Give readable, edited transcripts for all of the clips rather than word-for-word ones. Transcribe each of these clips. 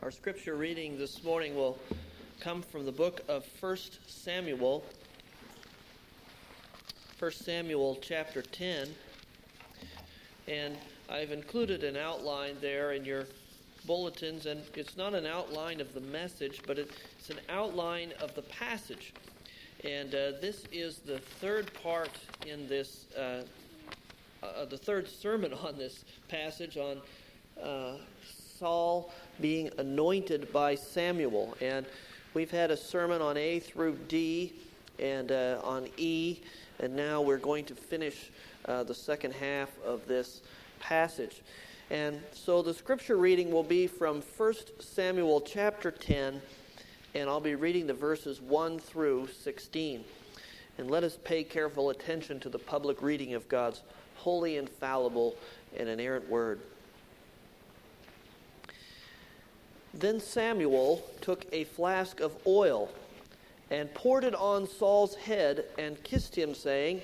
Our scripture reading this morning will come from the book of 1 Samuel. 1 Samuel chapter 10. And I've included an outline there in your bulletins, and it's not an outline of the message, but it's an outline of the passage. And this is the third part in this, the third sermon on this passage on Saul being anointed by Samuel. And we've had a sermon on A through D and on E, and now we're going to finish the second half of this passage. And so the scripture reading will be from 1 Samuel chapter 10, and I'll be reading the verses 1 through 16. And let us pay careful attention to the public reading of God's holy, infallible, and inerrant word. Then Samuel took a flask of oil and poured it on Saul's head and kissed him, saying,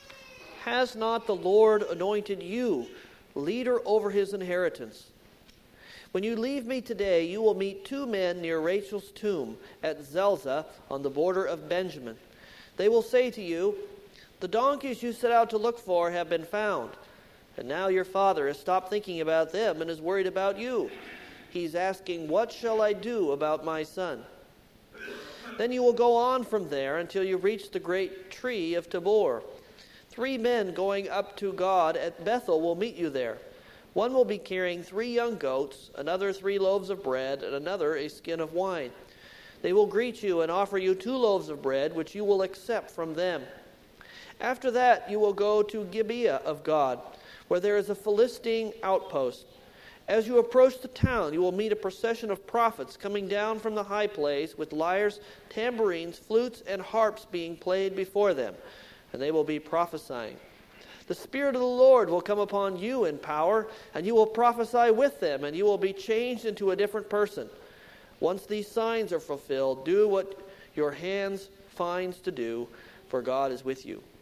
"Has not the Lord anointed you leader over his inheritance? When you leave me today, you will meet two men near Rachel's tomb at Zelzah on the border of Benjamin. They will say to you, 'The donkeys you set out to look for have been found.' And now your father has stopped thinking about them and is worried about you. He's asking, 'What shall I do about my son?' Then you will go on from there until you reach the great tree of Tabor. 3 men going up to God at Bethel will meet you there. One will be carrying 3 young goats, another 3 loaves of bread, and another a skin of wine. They will greet you and offer you 2 loaves of bread, which you will accept from them. After that you will go to Gibeah of God, where there is a Philistine outpost. As you approach the town, you will meet a procession of prophets coming down from the high place with lyres, tambourines, flutes, and harps being played before them, and they will be prophesying. The Spirit of the Lord will come upon you in power, and you will prophesy with them, and you will be changed into a different person. Once these signs are fulfilled, do what your hands finds to do, for God is with you.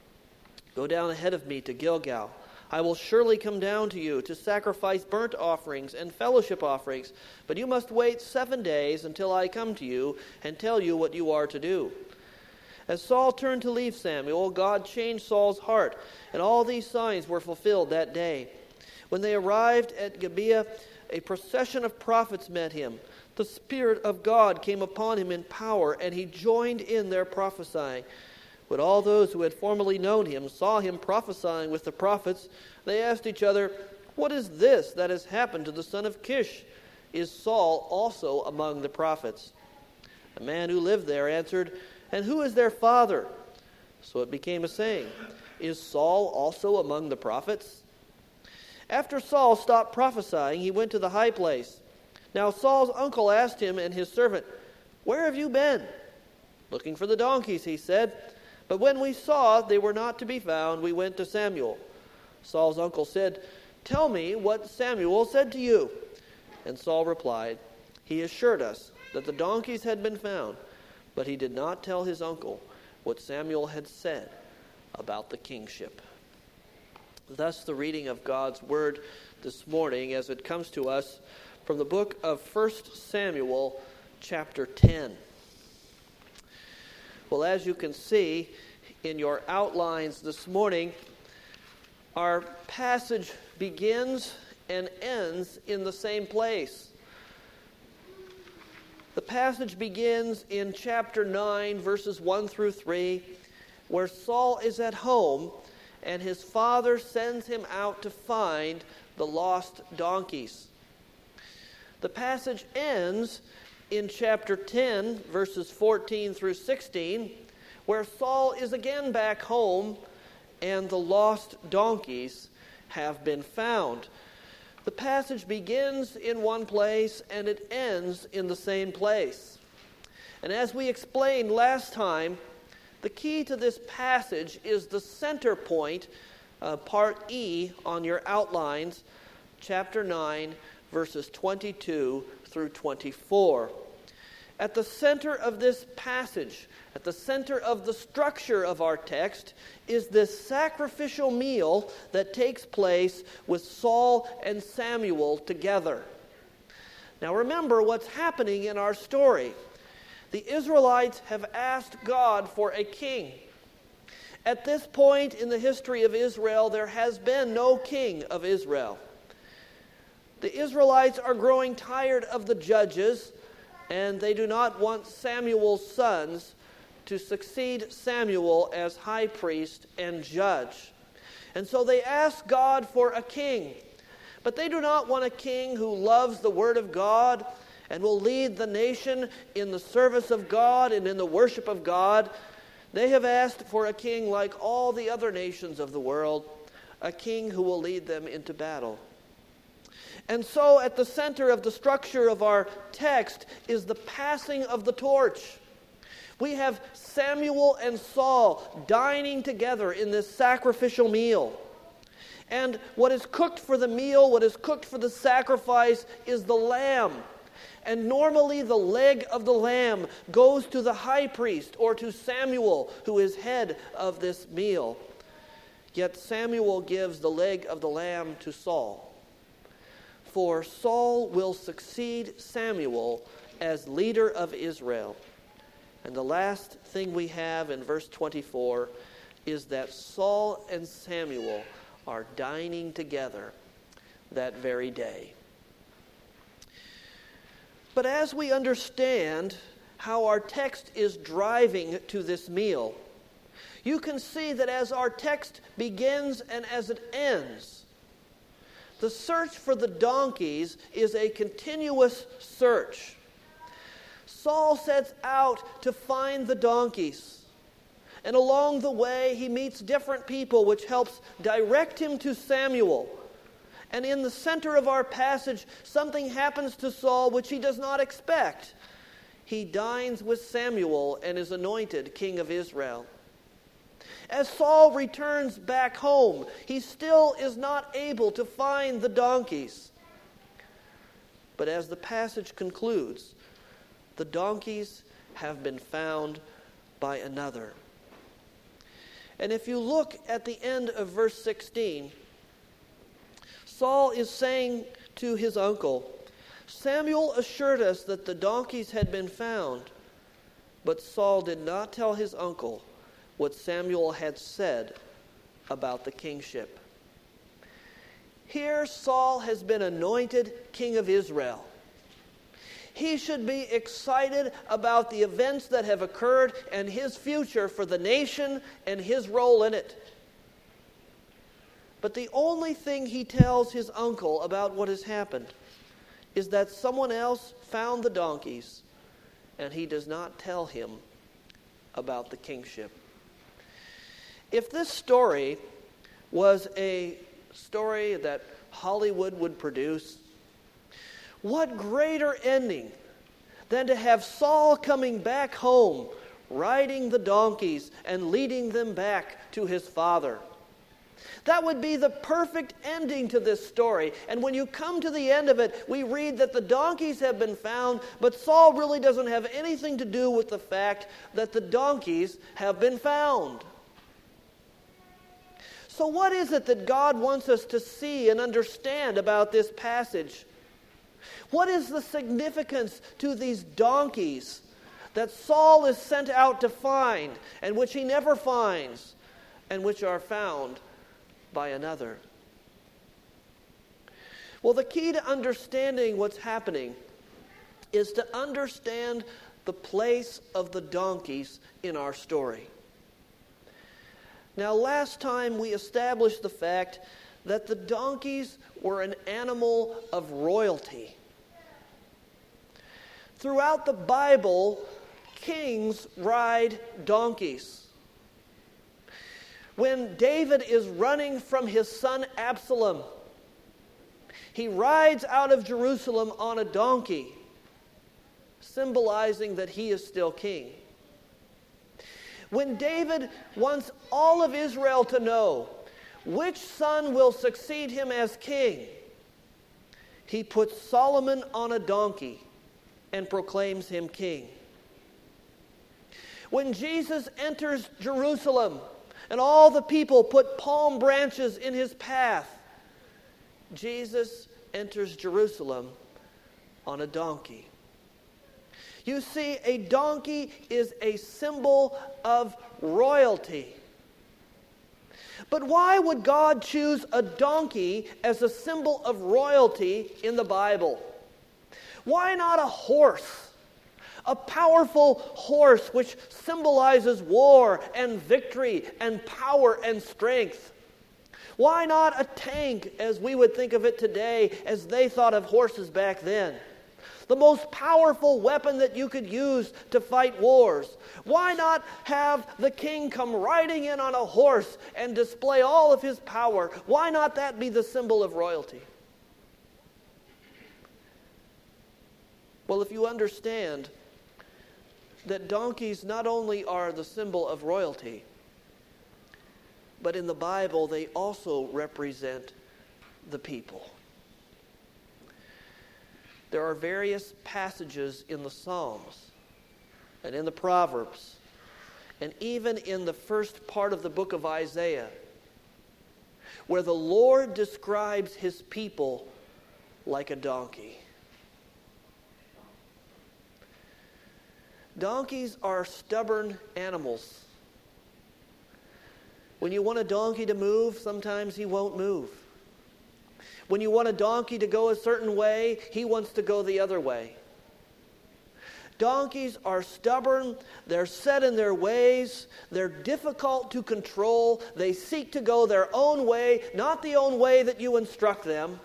Go down ahead of me to Gilgal. I will surely come down to you to sacrifice burnt offerings and fellowship offerings, but you must wait 7 days until I come to you and tell you what you are to do." As Saul turned to leave Samuel, God changed Saul's heart, and all these signs were fulfilled that day. When they arrived at Gibeah, a procession of prophets met him. The Spirit of God came upon him in power, and he joined in their prophesying. When all those who had formerly known him saw him prophesying with the prophets, they asked each other, "What is this that has happened to the son of Kish? Is Saul also among the prophets?" A man who lived there answered, "And who is their father?" So it became a saying, "Is Saul also among the prophets?" After Saul stopped prophesying, he went to the high place. Now Saul's uncle asked him and his servant, "Where have you been?" "Looking for the donkeys," he said. "But when we saw they were not to be found, we went to Samuel." Saul's uncle said, "Tell me what Samuel said to you." And Saul replied, "He assured us that the donkeys had been found, but he did not tell his uncle what Samuel had said about the kingship." Thus the reading of God's word this morning as it comes to us from the book of 1 Samuel chapter 10. Well, as you can see in your outlines this morning, our passage begins and ends in the same place. The passage begins in chapter 9, verses 1 through 3, where Saul is at home and his father sends him out to find the lost donkeys. The passage ends in chapter 10, verses 14 through 16, where Saul is again back home and the lost donkeys have been found. The passage begins in one place and it ends in the same place. And as we explained last time, the key to this passage is the center point, part E on your outlines, chapter 9, verses 22 through 24. At the center of this passage, at the center of the structure of our text, is this sacrificial meal that takes place with Saul and Samuel together. Now remember what's happening in our story. The Israelites have asked God for a king. At this point in the history of Israel, there has been no king of Israel. The Israelites are growing tired of the judges, and they do not want Samuel's sons to succeed Samuel as high priest and judge. And so they ask God for a king. But they do not want a king who loves the Word of God and will lead the nation in the service of God and in the worship of God. They have asked for a king like all the other nations of the world, a king who will lead them into battle. And so at the center of the structure of our text is the passing of the torch. We have Samuel and Saul dining together in this sacrificial meal. And what is cooked for the meal, what is cooked for the sacrifice, is the lamb. And normally the leg of the lamb goes to the high priest or to Samuel, who is head of this meal. Yet Samuel gives the leg of the lamb to Saul. For Saul will succeed Samuel as leader of Israel. And the last thing we have in verse 24 is that Saul and Samuel are dining together that very day. But as we understand how our text is driving to this meal, you can see that as our text begins and as it ends, the search for the donkeys is a continuous search. Saul sets out to find the donkeys. And along the way, he meets different people, which helps direct him to Samuel. And in the center of our passage, something happens to Saul which he does not expect. He dines with Samuel and is anointed king of Israel. As Saul returns back home, he still is not able to find the donkeys. But as the passage concludes, the donkeys have been found by another. And if you look at the end of verse 16, Saul is saying to his uncle, Samuel assured us that the donkeys had been found, but Saul did not tell his uncle what Samuel had said about the kingship. Here Saul has been anointed king of Israel. He should be excited about the events that have occurred and his future for the nation and his role in it. But the only thing he tells his uncle about what has happened is that someone else found the donkeys, and he does not tell him about the kingship. If this story was a story that Hollywood would produce, what greater ending than to have Saul coming back home, riding the donkeys and leading them back to his father. That would be the perfect ending to this story. And when you come to the end of it, we read that the donkeys have been found, but Saul really doesn't have anything to do with the fact that the donkeys have been found. So what is it that God wants us to see and understand about this passage? What is the significance to these donkeys that Saul is sent out to find, and which he never finds, and which are found by another? Well, the key to understanding what's happening is to understand the place of the donkeys in our story. Now, last time we established the fact that the donkeys were an animal of royalty. Throughout the Bible, kings ride donkeys. When David is running from his son Absalom, he rides out of Jerusalem on a donkey, symbolizing that he is still king. When David wants all of Israel to know which son will succeed him as king, he puts Solomon on a donkey and proclaims him king. When Jesus enters Jerusalem and all the people put palm branches in his path, Jesus enters Jerusalem on a donkey. You see, a donkey is a symbol of royalty. But why would God choose a donkey as a symbol of royalty in the Bible? Why not a horse? A powerful horse which symbolizes war and victory and power and strength. Why not a tank as we would think of it today, as they thought of horses back then? The most powerful weapon that you could use to fight wars. Why not have the king come riding in on a horse and display all of his power? Why not that be the symbol of royalty? Well, if you understand that donkeys not only are the symbol of royalty, but in the Bible they also represent the people. There are various passages in the Psalms and in the Proverbs and even in the first part of the book of Isaiah where the Lord describes his people like a donkey. Donkeys are stubborn animals. When you want a donkey to move, sometimes he won't move. When you want a donkey to go a certain way, he wants to go the other way. Donkeys are stubborn, they're set in their ways, they're difficult to control, they seek to go their own way, not the own way that you instruct them.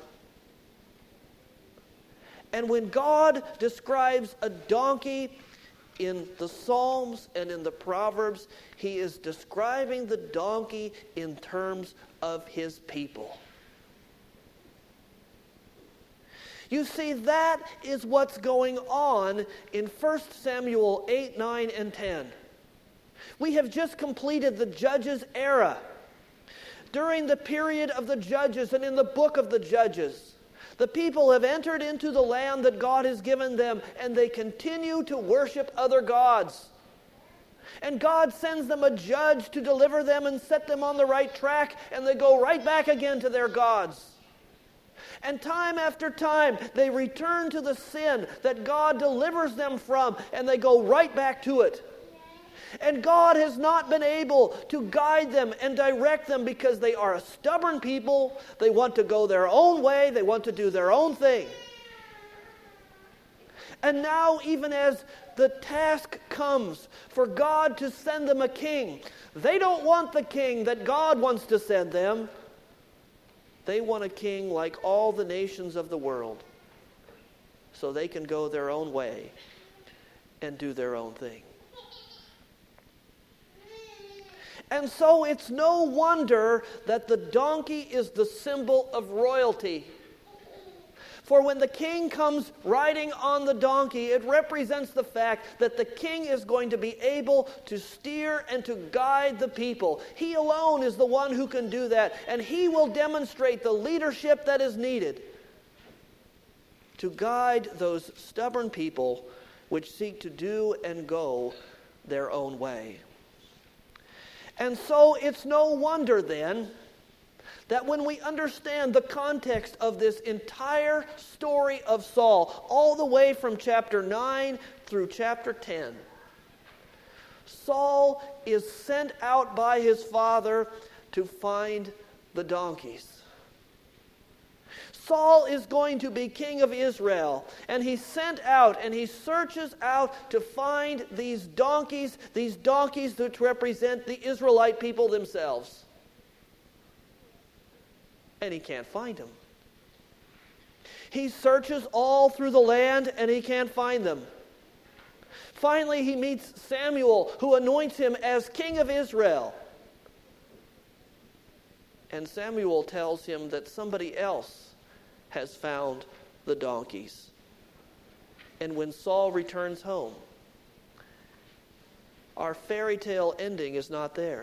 And when God describes a donkey in the Psalms and in the Proverbs, he is describing the donkey in terms of his people. You see, that is what's going on in 1 Samuel 8, 9, and 10. We have just completed the Judges era. During the period of the Judges and in the book of the Judges, the people have entered into the land that God has given them, and they continue to worship other gods. And God sends them a judge to deliver them and set them on the right track, and they go right back again to their gods. And time after time, they return to the sin that God delivers them from, and they go right back to it. And God has not been able to guide them and direct them because they are a stubborn people. They want to go their own way. They want to do their own thing. And now, even as the task comes for God to send them a king, they don't want the king that God wants to send them. They want a king like all the nations of the world, so they can go their own way and do their own thing. And so it's no wonder that the donkey is the symbol of royalty. For when the king comes riding on the donkey, it represents the fact that the king is going to be able to steer and to guide the people. He alone is the one who can do that, and he will demonstrate the leadership that is needed to guide those stubborn people which seek to do and go their own way. And so it's no wonder then that when we understand the context of this entire story of Saul, all the way from chapter 9 through chapter 10, Saul is sent out by his father to find the donkeys. Saul is going to be king of Israel, and he's sent out and he searches out to find these donkeys which represent the Israelite people themselves. And he can't find them. He searches all through the land and he can't find them. Finally, he meets Samuel, who anoints him as king of Israel. And Samuel tells him that somebody else has found the donkeys. And when Saul returns home, our fairy tale ending is not there.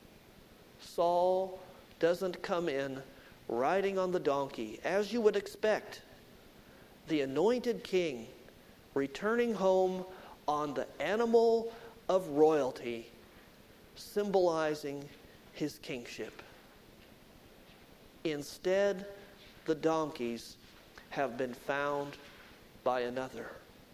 Saul doesn't come in riding on the donkey, as you would expect. The anointed king returning home on the animal of royalty, symbolizing his kingship. Instead, the donkeys have been found by another.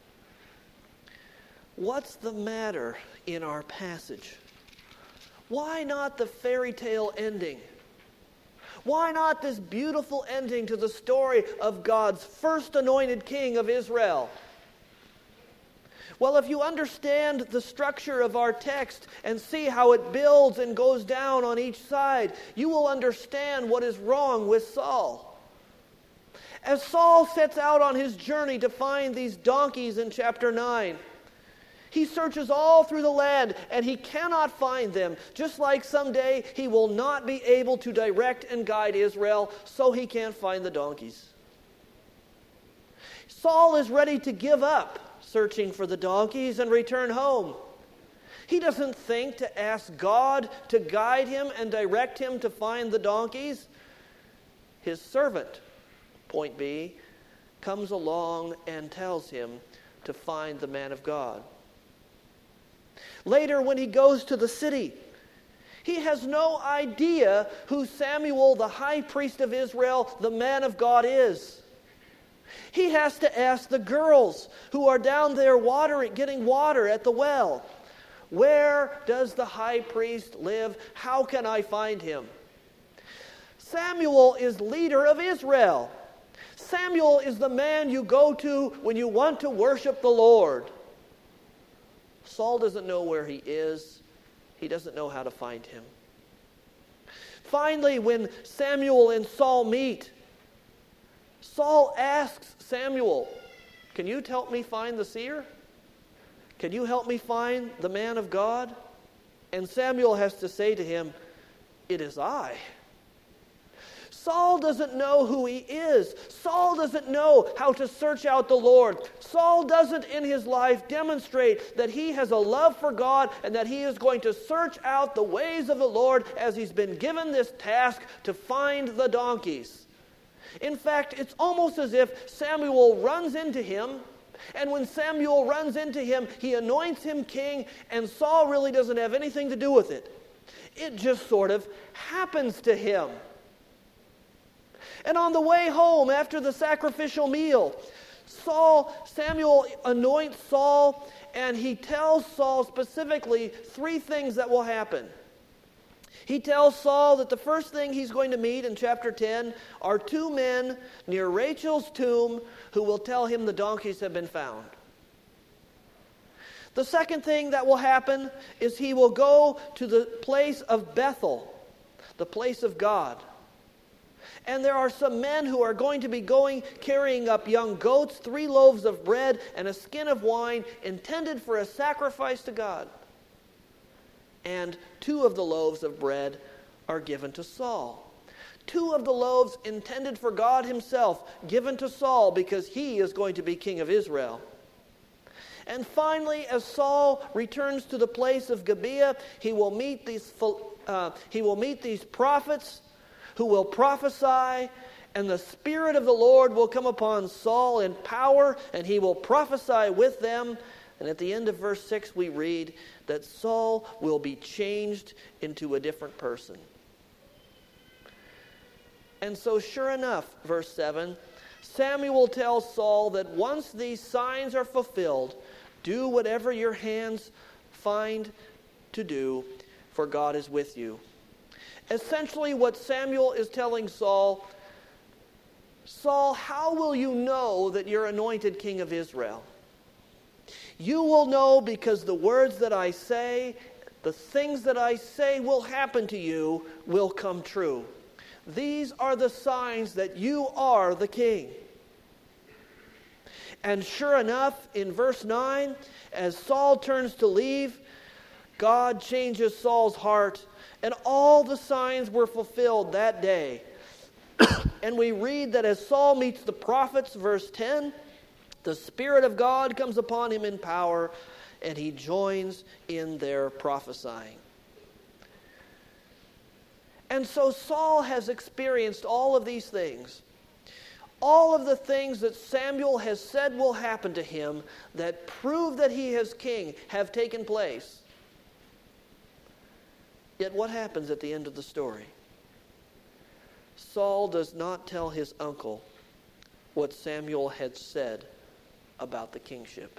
What's the matter in our passage? Why not the fairy tale ending? Why not this beautiful ending to the story of God's first anointed king of Israel? Well, if you understand the structure of our text and see how it builds and goes down on each side, you will understand what is wrong with Saul. As Saul sets out on his journey to find these donkeys in chapter 9, he searches all through the land and he cannot find them, just like someday he will not be able to direct and guide Israel, so he can't find the donkeys. Saul is ready to give up searching for the donkeys and return home. He doesn't think to ask God to guide him and direct him to find the donkeys. His servant, point B, comes along and tells him to find the man of God. Later, when he goes to the city, he has no idea who Samuel, the high priest of Israel, the man of God, is. He has to ask the girls who are down there getting water at the well, where does the high priest live? How can I find him? Samuel is leader of Israel. Samuel is the man you go to when you want to worship the Lord. Saul doesn't know where he is. He doesn't know how to find him. Finally, when Samuel and Saul meet, Saul asks Samuel, "Can you help me find the seer? Can you help me find the man of God?" And Samuel has to say to him, "It is I." Saul doesn't know who he is. Saul doesn't know how to search out the Lord. Saul doesn't in his life demonstrate that he has a love for God and that he is going to search out the ways of the Lord as he's been given this task to find the donkeys. In fact, it's almost as if Samuel runs into him, and when Samuel runs into him, he anoints him king, and Saul really doesn't have anything to do with it. It just sort of happens to him. And on the way home after the sacrificial meal, Samuel anoints Saul, and he tells Saul specifically 3 things that will happen. He tells Saul that the first thing he's going to meet in chapter 10 are 2 men near Rachel's tomb who will tell him the donkeys have been found. The second thing that will happen is he will go to the place of Bethel, the place of God. And there are some men who are going to be carrying up young goats, 3 loaves of bread, and a skin of wine intended for a sacrifice to God. And 2 of the loaves of bread are given to Saul. 2 of the loaves intended for God himself, given to Saul because he is going to be king of Israel. And finally, as Saul returns to the place of Gibeah, he will meet these prophets who will prophesy, and the Spirit of the Lord will come upon Saul in power, and he will prophesy with them. And at the end of verse 6, we read that Saul will be changed into a different person. And so sure enough, verse 7, Samuel tells Saul that once these signs are fulfilled, do whatever your hands find to do, for God is with you. Essentially what Samuel is telling Saul, Saul, how will you know that you're anointed king of Israel? You will know because the words that I say, the things that I say will happen to you, will come true. These are the signs that you are the king. And sure enough, in verse 9, as Saul turns to leave, God changes Saul's heart, and all the signs were fulfilled that day. And we read that as Saul meets the prophets, verse 10, the Spirit of God comes upon him in power, and he joins in their prophesying. And so Saul has experienced all of these things. All of the things that Samuel has said will happen to him that prove that he is king have taken place. Yet what happens at the end of the story? Saul does not tell his uncle what Samuel had said about the kingship.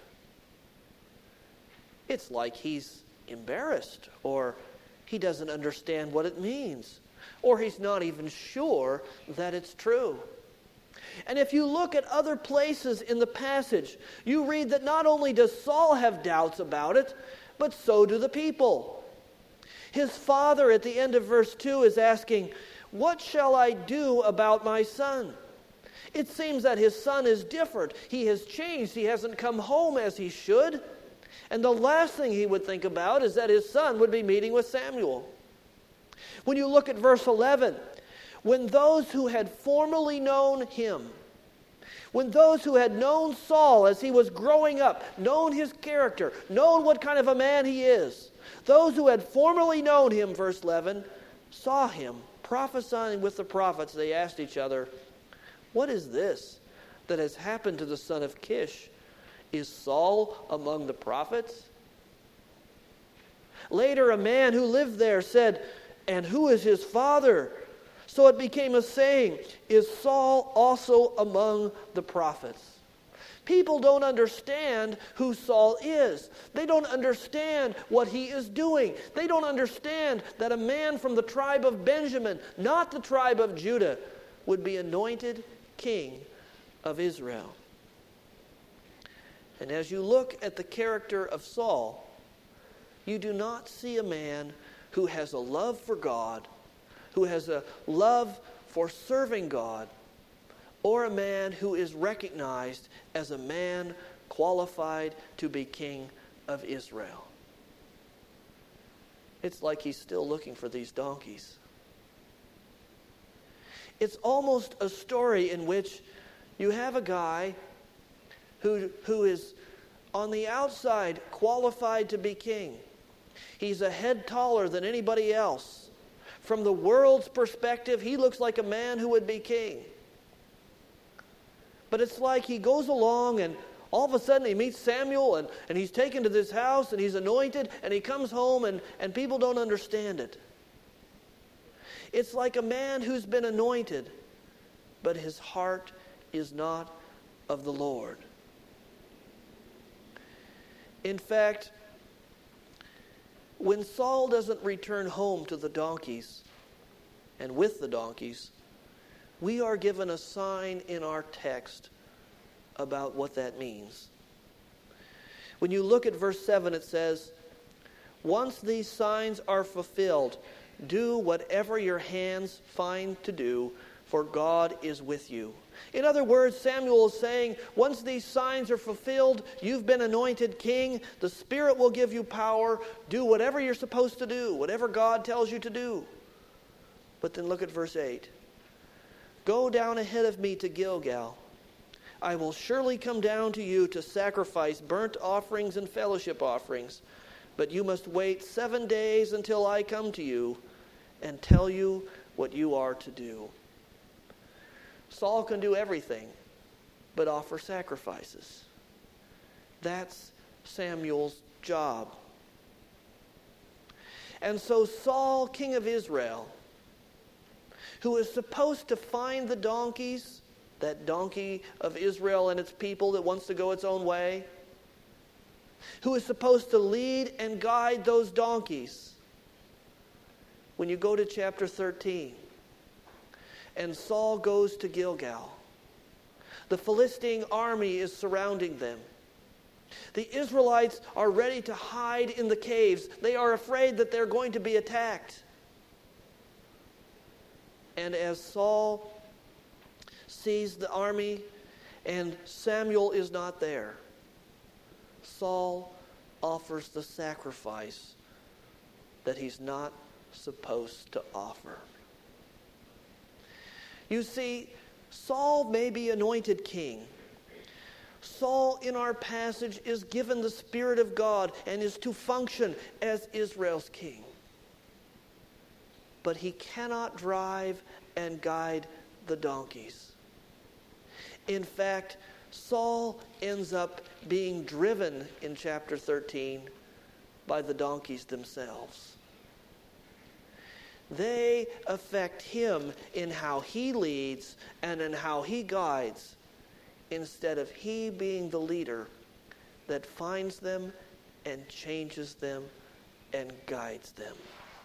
It's like he's embarrassed, or he doesn't understand what it means, or he's not even sure that it's true. And if you look at other places in the passage, you read that not only does Saul have doubts about it, but so do the people. His father at the end of verse 2 is asking, "What shall I do about my son?" It seems that his son is different. He has changed. He hasn't come home as he should. And the last thing he would think about is that his son would be meeting with Samuel. When you look at verse 11, when those who had formerly known him, when those who had known Saul as he was growing up, known his character, known what kind of a man he is, those who had formerly known him, verse 11, saw him prophesying with the prophets, they asked each other, "What is this that has happened to the son of Kish? Is Saul among the prophets?" Later, a man who lived there said, "And who is his father?" So it became a saying, "Is Saul also among the prophets?" People don't understand who Saul is. They don't understand what he is doing. They don't understand that a man from the tribe of Benjamin, not the tribe of Judah, would be anointed king of Israel. And as you look at the character of Saul, you do not see a man who has a love for God, who has a love for serving God, or a man who is recognized as a man qualified to be king of Israel. It's like he's still looking for these donkeys. It's almost a story in which you have a guy who is on the outside qualified to be king. He's a head taller than anybody else. From the world's perspective, he looks like a man who would be king. But it's like he goes along and all of a sudden he meets Samuel and he's taken to this house and he's anointed and he comes home and people don't understand it. It's like a man who's been anointed, but his heart is not of the Lord. In fact, when Saul doesn't return home to the donkeys and with the donkeys, we are given a sign in our text about what that means. When you look at verse 7, it says, "Once these signs are fulfilled, do whatever your hands find to do, for God is with you." In other words, Samuel is saying, once these signs are fulfilled, you've been anointed king, the Spirit will give you power, do whatever you're supposed to do, whatever God tells you to do. But then look at verse 8. "Go down ahead of me to Gilgal. I will surely come down to you to sacrifice burnt offerings and fellowship offerings, but you must wait 7 days until I come to you and tell you what you are to do." Saul can do everything but offer sacrifices. That's Samuel's job. And so Saul, king of Israel, who is supposed to find the donkeys, that donkey of Israel and its people that wants to go its own way, who is supposed to lead and guide those donkeys. When you go to chapter 13, and Saul goes to Gilgal, the Philistine army is surrounding them. The Israelites are ready to hide in the caves. They are afraid that they're going to be attacked. And as Saul sees the army and Samuel is not there, Saul offers the sacrifice that he's not supposed to offer. You see, Saul may be anointed king. Saul in our passage is given the Spirit of God and is to function as Israel's king. But he cannot drive and guide the donkeys. In fact, Saul ends up being driven in chapter 13 by the donkeys themselves. They affect him in how he leads and in how he guides, instead of he being the leader that finds them and changes them and guides them.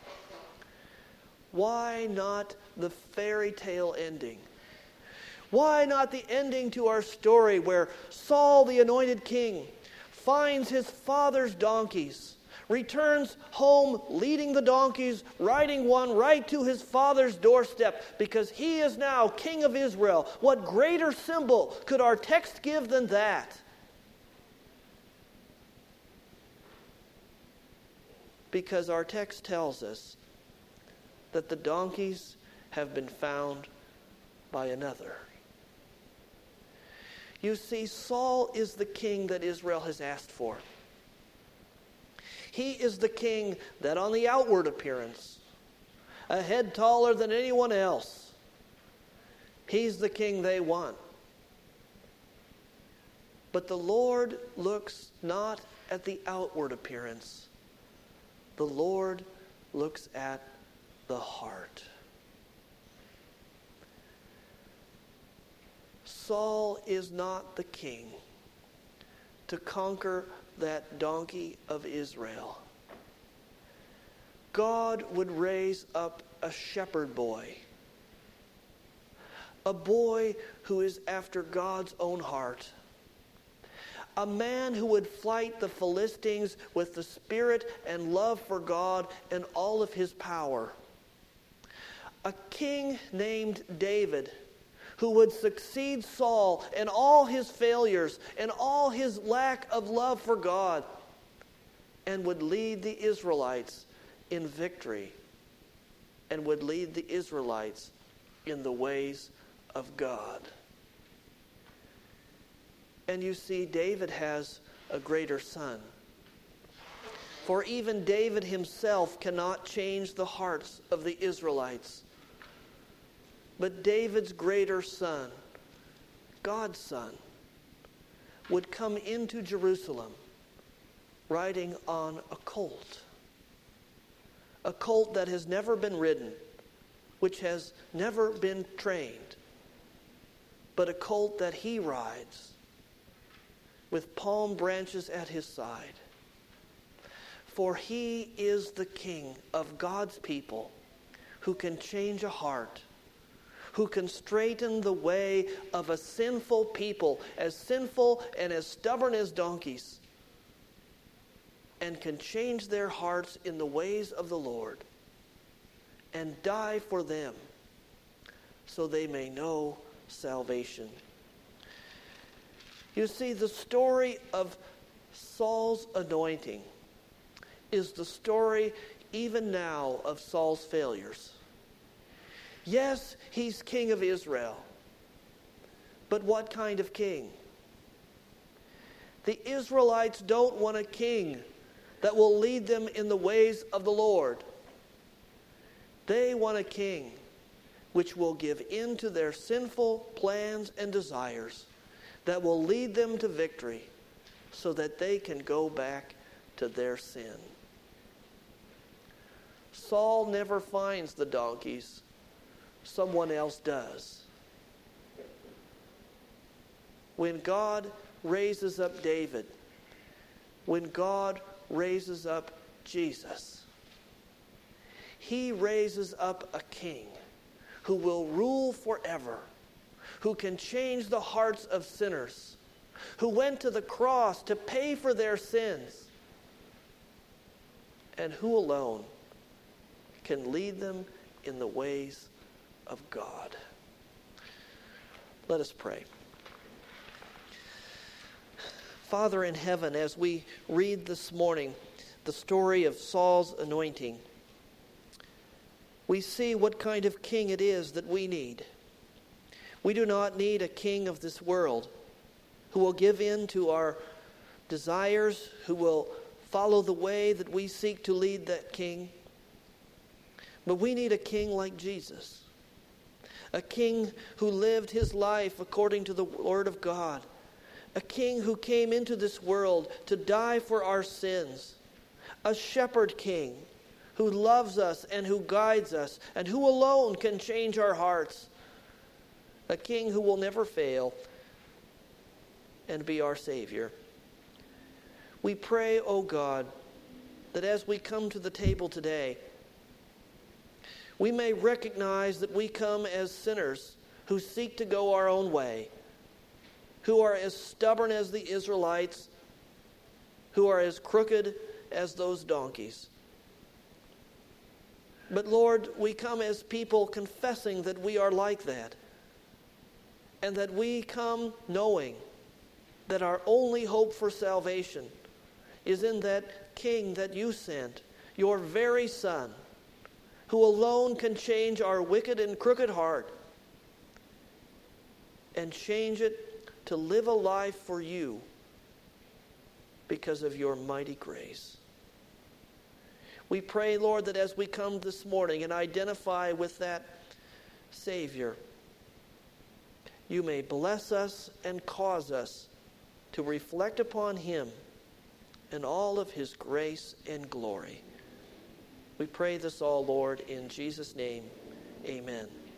Why not the fairy tale ending? Why not the ending to our story where Saul, the anointed king, finds his father's donkeys, returns home leading the donkeys, riding one right to his father's doorstep because he is now king of Israel? What greater symbol could our text give than that? Because our text tells us that the donkeys have been found by another. You see, Saul is the king that Israel has asked for. He is the king that on the outward appearance, a head taller than anyone else, he's the king they want. But the Lord looks not at the outward appearance. The Lord looks at the heart. Saul is not the king to conquer that donkey of Israel. God would raise up a shepherd boy, a boy who is after God's own heart, a man who would fight the Philistines with the spirit and love for God and all of his power. A king named David who would succeed Saul and all his failures and all his lack of love for God and would lead the Israelites in victory and would lead the Israelites in the ways of God. And you see, David has a greater son. For even David himself cannot change the hearts of the Israelites. But David's greater son, God's son, would come into Jerusalem riding on a colt that has never been ridden, which has never been trained, but a colt that he rides with palm branches at his side. For he is the king of God's people who can change a heart, who can straighten the way of a sinful people, as sinful and as stubborn as donkeys, and can change their hearts in the ways of the Lord and die for them so they may know salvation. You see, the story of Saul's anointing is the story even now of Saul's failures. Yes, he's king of Israel. But what kind of king? The Israelites don't want a king that will lead them in the ways of the Lord. They want a king which will give in to their sinful plans and desires, that will lead them to victory so that they can go back to their sin. Saul never finds the donkeys. Someone else does. When God raises up David, when God raises up Jesus, he raises up a king who will rule forever, who can change the hearts of sinners, who went to the cross to pay for their sins, and who alone can lead them in the ways of God. Let us pray. Father in heaven, as we read this morning the story of Saul's anointing, we see what kind of king it is that we need. We do not need a king of this world who will give in to our desires, who will follow the way that we seek to lead that king. But we need a king like Jesus, a king who lived his life according to the Word of God, a king who came into this world to die for our sins, a shepherd king who loves us and who guides us and who alone can change our hearts, a king who will never fail, and be our Savior. We pray, O God, that as we come to the table today, we may recognize that we come as sinners who seek to go our own way, who are as stubborn as the Israelites, who are as crooked as those donkeys. But Lord, we come as people confessing that we are like that, and that we come knowing that our only hope for salvation is in that King that you sent, your very Son, who alone can change our wicked and crooked heart and change it to live a life for you because of your mighty grace. We pray, Lord, that as we come this morning and identify with that Savior, you may bless us and cause us to reflect upon him and all of his grace and glory. We pray this all, Lord, in Jesus' name. Amen.